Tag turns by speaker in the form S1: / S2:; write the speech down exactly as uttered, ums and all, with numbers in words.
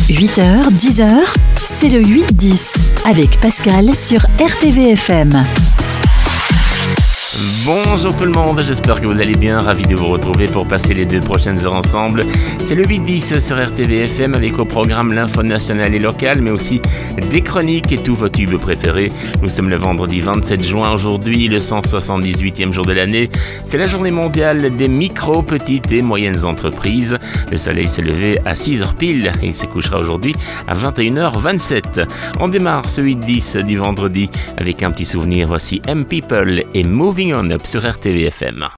S1: huit heures, dix heures, c'est le huit dix avec Pascal sur R T V F M.
S2: Bonjour tout le monde, j'espère que vous allez bien, ravi de vous retrouver pour passer les deux prochaines heures ensemble. C'est le huit dix sur R T V F M avec au programme l'info nationale et locale, mais aussi des chroniques et tous vos tubes préférés. Nous sommes le vendredi vingt-sept juin aujourd'hui, le cent soixante-dix-huitième jour de l'année. C'est la journée mondiale des micro, petites et moyennes entreprises. Le soleil s'est levé à six heures pile et il se couchera aujourd'hui à vingt et une heures vingt-sept. On démarre ce huit dix du vendredi avec un petit souvenir. Voici M People et Moving On Up sur R T V F M.